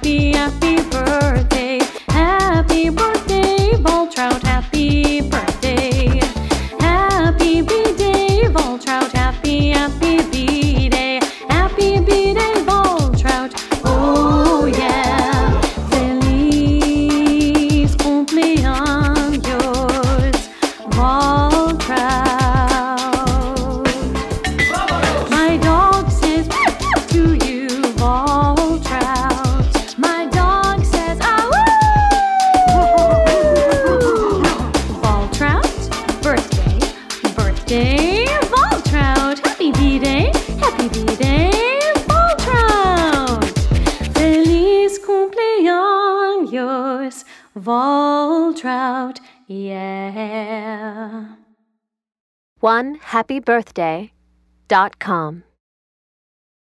happy, happy birthday. Happy birthday, Waltraud, happy birthday. Happy B-Day, Waltraud, happy, happy B-Day. Happy B-Day, Waltraud, oh yeah. Feliz cumpleaños, Waltraud. My dog says to you, Waltraud. My dog says, ah, woo! Waltraud, birthday, birthday, Waltraud. Happy B-Day, Waltraud. Feliz cumpleaños, Waltraud, yeah. OneHappyBirthday.com